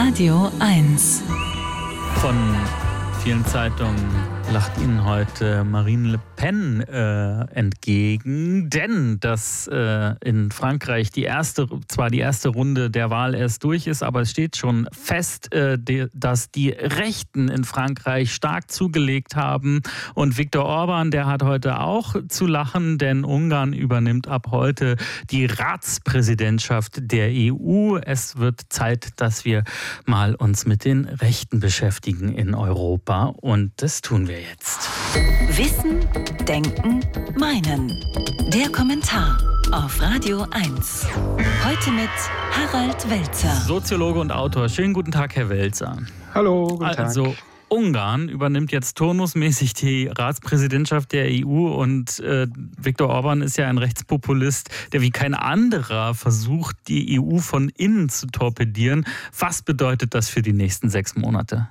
Radio 1. Von vielen Zeitungen lacht Ihnen heute Marine Le Pen entgegen, denn dass in Frankreich zwar die erste Runde der Wahl erst durch ist, aber es steht schon fest, dass die Rechten in Frankreich stark zugelegt haben. Und Viktor Orban, der hat heute auch zu lachen, denn Ungarn übernimmt ab heute die Ratspräsidentschaft der EU. Es wird Zeit, dass wir mal uns mit den Rechten beschäftigen in Europa. Und das tun wir jetzt. Wissen, Denken, Meinen. Der Kommentar auf Radio 1. Heute mit Harald Welzer. Soziologe und Autor. Schönen guten Tag, Herr Welzer. Hallo, guten Tag. Also Ungarn übernimmt jetzt turnusmäßig die Ratspräsidentschaft der EU und Viktor Orban ist ja ein Rechtspopulist, der wie kein anderer versucht, die EU von innen zu torpedieren. Was bedeutet das für die nächsten 6 Monate?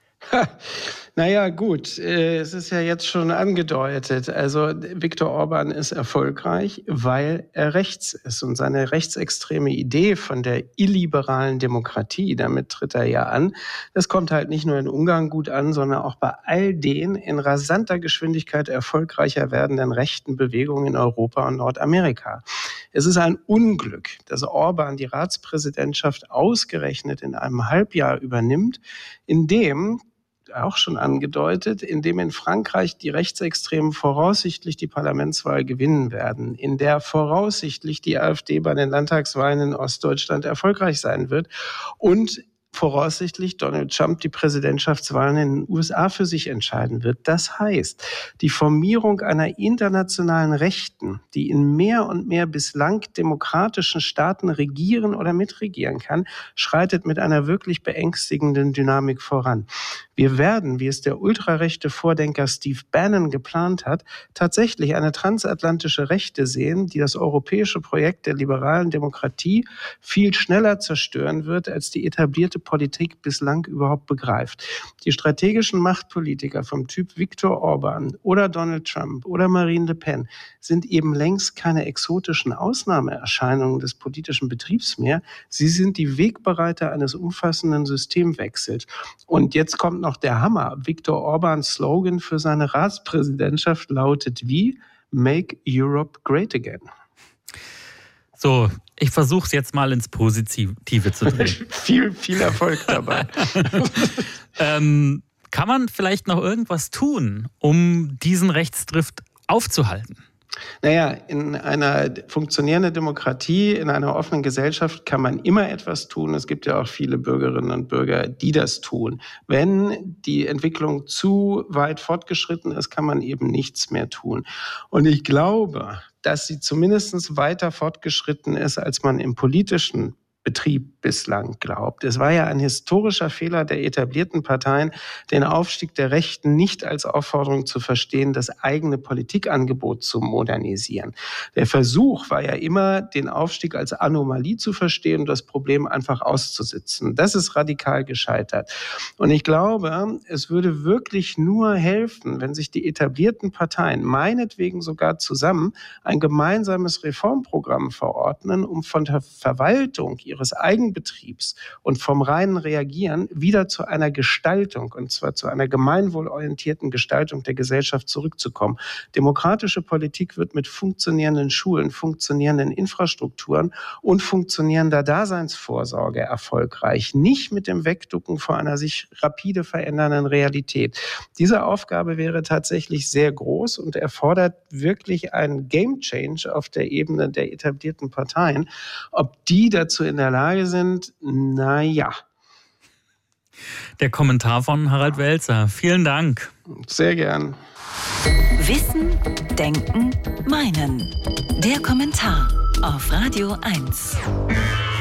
Naja, gut, es ist ja jetzt schon angedeutet. Also Viktor Orban ist erfolgreich, weil er rechts ist. Und seine rechtsextreme Idee von der illiberalen Demokratie, damit tritt er ja an, das kommt halt nicht nur in Ungarn gut an, sondern auch bei all den in rasanter Geschwindigkeit erfolgreicher werdenden rechten Bewegungen in Europa und Nordamerika. Es ist ein Unglück, dass Orban die Ratspräsidentschaft ausgerechnet in einem Halbjahr übernimmt, in dem auch schon angedeutet, indem in Frankreich die Rechtsextremen voraussichtlich die Parlamentswahl gewinnen werden, in der voraussichtlich die AfD bei den Landtagswahlen in Ostdeutschland erfolgreich sein wird und voraussichtlich Donald Trump die Präsidentschaftswahlen in den USA für sich entscheiden wird. Das heißt, die Formierung einer internationalen Rechten, die in mehr und mehr bislang demokratischen Staaten regieren oder mitregieren kann, schreitet mit einer wirklich beängstigenden Dynamik voran. Wir werden, wie es der ultrarechte Vordenker Steve Bannon geplant hat, tatsächlich eine transatlantische Rechte sehen, die das europäische Projekt der liberalen Demokratie viel schneller zerstören wird, als die etablierte Politik bislang überhaupt begreift. Die strategischen Machtpolitiker vom Typ Viktor Orban oder Donald Trump oder Marine Le Pen sind eben längst keine exotischen Ausnahmeerscheinungen des politischen Betriebs mehr. Sie sind die Wegbereiter eines umfassenden Systemwechsels. Und jetzt kommt noch der Hammer. Viktor Orbans Slogan für seine Ratspräsidentschaft lautet wie? Make Europe Great Again. So, ich versuche es jetzt mal ins Positive zu drehen. viel Erfolg dabei. Kann man vielleicht noch irgendwas tun, um diesen Rechtsdrift aufzuhalten? Naja, in einer funktionierenden Demokratie, in einer offenen Gesellschaft kann man immer etwas tun. Es gibt ja auch viele Bürgerinnen und Bürger, die das tun. Wenn die Entwicklung zu weit fortgeschritten ist, kann man eben nichts mehr tun. Und ich glaube, dass sie zumindest weiter fortgeschritten ist, als man im politischen Betrieb bislang glaubt. Es war ja ein historischer Fehler der etablierten Parteien, den Aufstieg der Rechten nicht als Aufforderung zu verstehen, das eigene Politikangebot zu modernisieren. Der Versuch war ja immer, den Aufstieg als Anomalie zu verstehen und das Problem einfach auszusitzen. Das ist radikal gescheitert. Und ich glaube, es würde wirklich nur helfen, wenn sich die etablierten Parteien, meinetwegen sogar zusammen, ein gemeinsames Reformprogramm verordnen, um von der Verwaltung ihres Eigenbetriebs und vom reinen Reagieren wieder zu einer Gestaltung, und zwar zu einer gemeinwohlorientierten Gestaltung der Gesellschaft zurückzukommen. Demokratische Politik wird mit funktionierenden Schulen, funktionierenden Infrastrukturen und funktionierender Daseinsvorsorge erfolgreich, nicht mit dem Wegducken vor einer sich rapide verändernden Realität. Diese Aufgabe wäre tatsächlich sehr groß und erfordert wirklich einen Game Change auf der Ebene der etablierten Parteien. Ob die dazu in der Lage sind, naja. Der Kommentar von Harald Welzer. Vielen Dank. Sehr gern. Wissen, Denken, Meinen. Der Kommentar auf Radio 1.